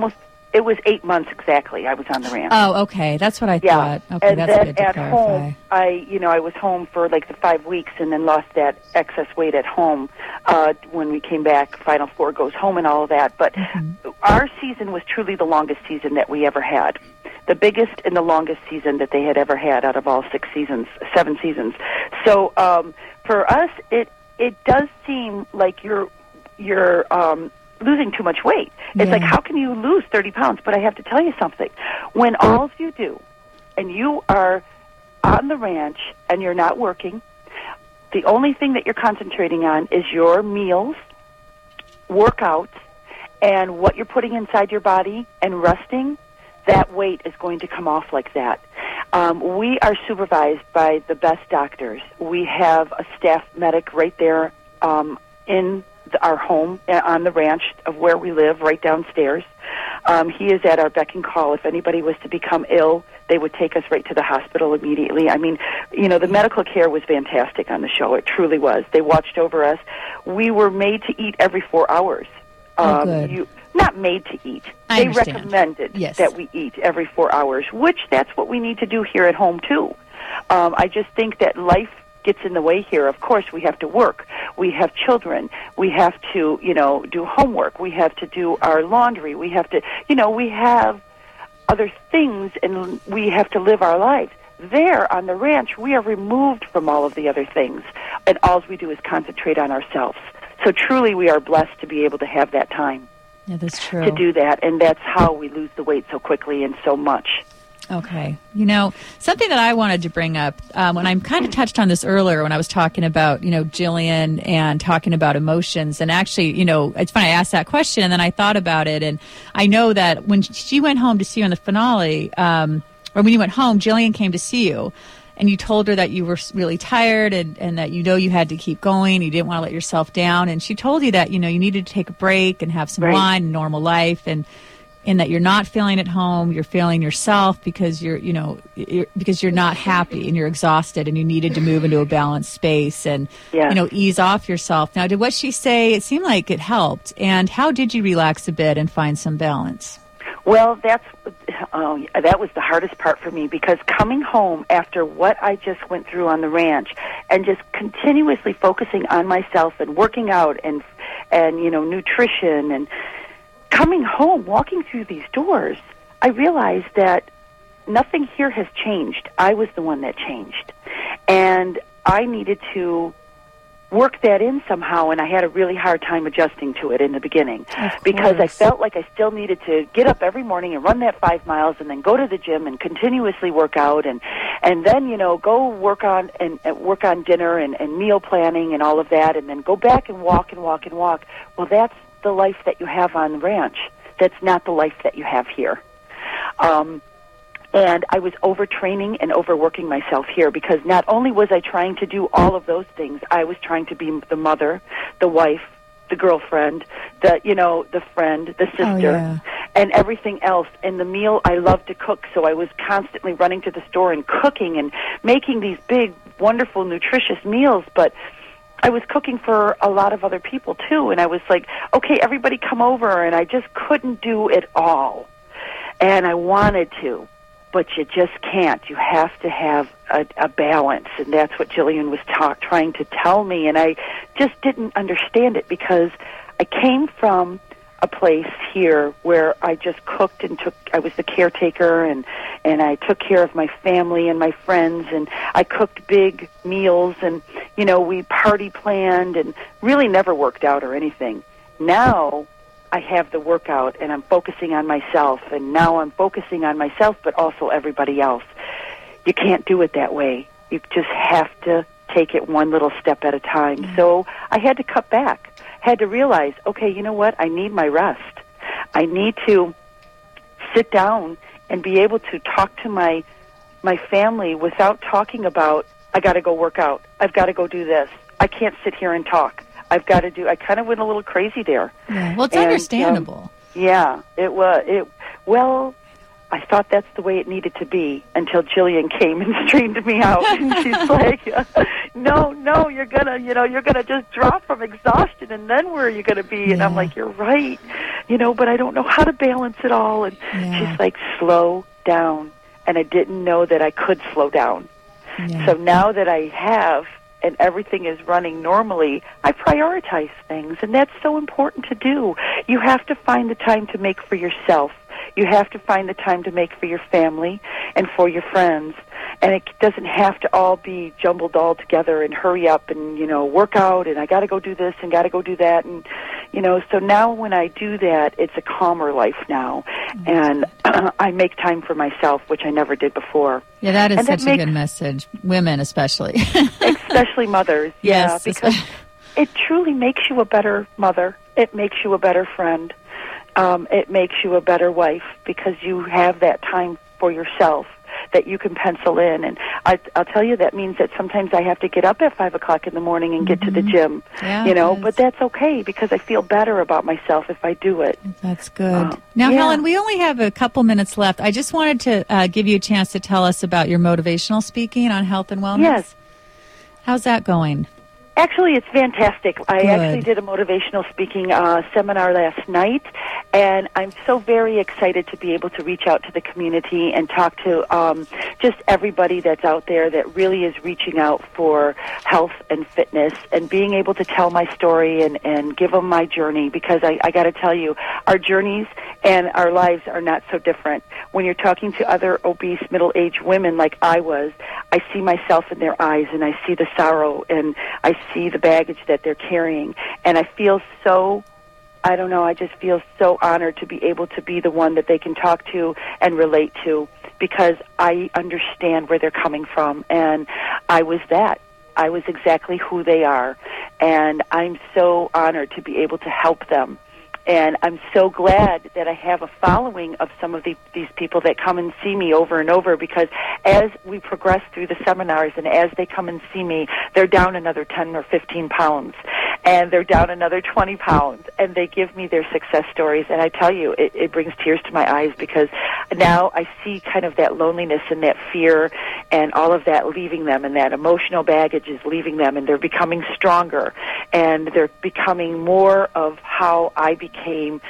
8 months exactly. I was on the ranch. Oh, okay. That's what I thought. Okay, and that's then good to at clarify. home, I was home for like the 5 weeks and then lost that excess weight at home when we came back. Final Four goes home and all of that. But our season was truly the longest season that we ever had. The biggest and the longest season that they had ever had out of all 7 seasons. So for us, it does seem like you're losing too much weight. It's like, how can you lose 30 pounds? But I have to tell you something. When all you do, and you are on the ranch and you're not working, the only thing that you're concentrating on is your meals, workouts, and what you're putting inside your body and resting, that weight is going to come off like that. We are supervised by the best doctors. We have a staff medic right there in our home on the ranch of where we live, right downstairs. He is at our beck and call. If anybody was to become ill, they would take us right to the hospital immediately. I mean, the medical care was fantastic on the show. It truly was. They watched over us. We were made to eat every 4 hours. Good. Not made to eat. I They understand. recommended that we eat every 4 hours, which that's what we need to do here at home, too. I just think that life gets in the way here. Of course, we have to work. We have children. We have to, do homework. We have to do our laundry. We have to, we have other things, and we have to live our lives. There on the ranch, we are removed from all of the other things, and all we do is concentrate on ourselves. So truly, we are blessed to be able to have that time. Yeah, that's true. To do that, and that's how we lose the weight so quickly and so much. Okay. Something that I wanted to bring up, when I kind of touched on this earlier when I was talking about, Jillian and talking about emotions. And actually, it's funny, I asked that question and then I thought about it. And I know that when she went home to see you in the finale, or when you went home, Jillian came to see you. And you told her that you were really tired and that you had to keep going. You didn't want to let yourself down. And she told you that, you needed to take a break and have some wine and normal life. And that you're not feeling at home, you're feeling yourself because because you're not happy and you're exhausted and you needed to move into a balanced space and, ease off yourself. Now, did what she say, it seemed like it helped. And how did you relax a bit and find some balance? Well, that was the hardest part for me because coming home after what I just went through on the ranch and just continuously focusing on myself and working out and nutrition and coming home, walking through these doors, I realized that nothing here has changed. I was the one that changed. And I needed to work that in somehow, and I had a really hard time adjusting to it in the beginning because I felt like I still needed to get up every morning and run that 5 miles and then go to the gym and continuously work out and then, go work on dinner and meal planning and all of that and then go back and walk and walk and walk. Well, that's the life that you have on the ranch. That's not the life that you have here. And I was overtraining and overworking myself here because not only was I trying to do all of those things, I was trying to be the mother, the wife, the girlfriend, the friend, the sister, and everything else. And the meal, I love to cook, so I was constantly running to the store and cooking and making these big, wonderful, nutritious meals, but I was cooking for a lot of other people, too, and I was like, okay, everybody come over, and I just couldn't do it all. And I wanted to, but you just can't. You have to have a balance, and that's what Jillian was trying to tell me, and I just didn't understand it because I came from a place here where I just cooked and I was the caretaker, and I took care of my family and my friends, and I cooked big meals, and, you know, we party planned and really never worked out or anything. Now I have the workout, and I'm focusing on myself, and now I'm focusing on myself, but also everybody else. You can't do it that way. You just have to take it one little step at a time. So I had to cut back, had to realize, okay, you know what? I need my rest. I need to sit down and be able to talk to my family without talking about, I got to go work out. I've got to go do this. I can't sit here and talk. I kind of went a little crazy there. Yeah. Well, it's understandable. Yeah, it was. Well, I thought that's the way it needed to be until Jillian came and straightened me out. And she's like, no, you're gonna just drop from exhaustion, and then where are you gonna be? And I'm like, you're right, but I don't know how to balance it all. And she's like, slow down. And I didn't know that I could slow down. Yeah. So now that I have, and everything is running normally, I prioritize things, and that's so important to do. You have to find the time to make for yourself. You have to find the time to make for your family and for your friends. And it doesn't have to all be jumbled all together and hurry up and, work out, and I got to go do this and got to go do that. And, so now when I do that, it's a calmer life now. And I make time for myself, which I never did before. Yeah, that is such a good message. Women especially. Especially mothers. Yes, yeah, because it truly makes you a better mother. It makes you a better friend. It makes you a better wife because you have that time for yourself that you can pencil in. And I'll tell you, that means that sometimes I have to get up at 5 o'clock in the morning and get to the gym, but that's okay because I feel better about myself if I do it. That's good. Now, Helen, we only have a couple minutes left. I just wanted to give you a chance to tell us about your motivational speaking on health and wellness. Yes. How's that going? Actually, it's fantastic. I actually did a motivational speaking seminar last night, and I'm so very excited to be able to reach out to the community and talk to just everybody that's out there that really is reaching out for health and fitness, and being able to tell my story and give them my journey, because I got to tell you, our journeys and our lives are not so different. When you're talking to other obese middle-aged women like I was, I see myself in their eyes, and I see the sorrow, and I see the baggage that they're carrying. And I feel so, I just feel so honored to be able to be the one that they can talk to and relate to, because I understand where they're coming from. And I was exactly who they are. And I'm so honored to be able to help them. And I'm so glad that I have a following of some of these people that come and see me over and over, because as we progress through the seminars and as they come and see me, they're down another 10 or 15 pounds, and they're down another 20 pounds, and they give me their success stories. And I tell you, it brings tears to my eyes, because now I see kind of that loneliness and that fear and all of that leaving them, and that emotional baggage is leaving them, and they're becoming stronger, and they're becoming more of how I became.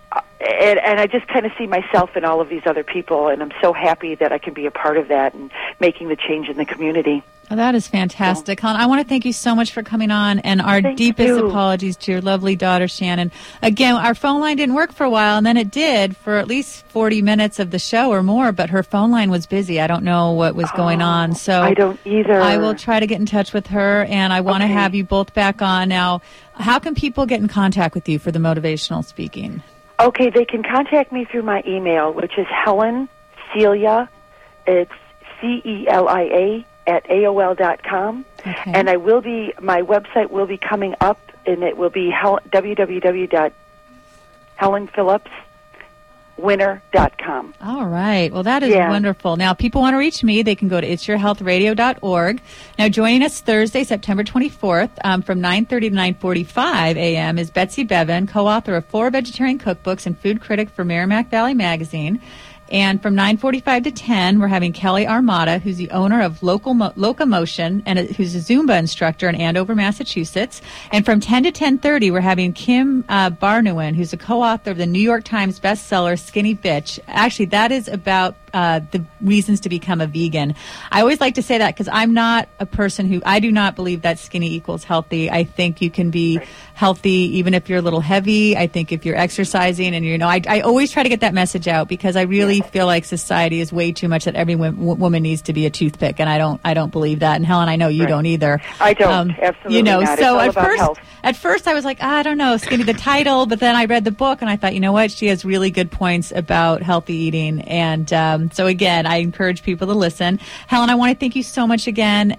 And I just kind of see myself in all of these other people, and I'm so happy that I can be a part of that and making the change in the community. Oh, that is fantastic, Helen. I want to thank you so much for coming on, and our deepest apologies to your lovely daughter, Shannon. Again, our phone line didn't work for a while, and then it did for at least 40 minutes of the show or more, but her phone line was busy. I don't know what was going on. So I don't either. I will try to get in touch with her, and I want to have you both back on. Now, how can people get in contact with you for the motivational speaking? Okay, they can contact me through my email, which is Helen Celia. It's CELIA at AOL.com. Okay. And my website will be coming up, and it will be www.helenphillipswinner.com. All right. Well, that is wonderful. Now, people want to reach me, they can go to itsyourhealthradio.org. Now, joining us Thursday, September 24th, from 9:30 to 9:45 a.m. is Betsy Bevan, co-author of 4 vegetarian cookbooks and food critic for Merrimack Valley Magazine. And from 9:45 to 10, we're having Kelly Armada, who's the owner of Locomotion, and who's a Zumba instructor in Andover, Massachusetts. And from 10 to 10:30, we're having Kim Barnewin, who's a co-author of the New York Times bestseller Skinny Bitch. Actually, that is about the reasons to become a vegan. I always like to say that because I'm not a person I do not believe that skinny equals healthy. I think you can be healthy even if you're a little heavy. I think if you're exercising and I always try to get that message out because I really feel like society is way too much that every woman needs to be a toothpick, and I don't believe that. And Helen, I know you don't either. I don't. Absolutely not. So it's all about at first I was like, I don't know, skinny the title, but then I read the book and I thought, you know what, she has really good points about healthy eating. And so again, I encourage people to listen. Helen, I want to thank you so much again.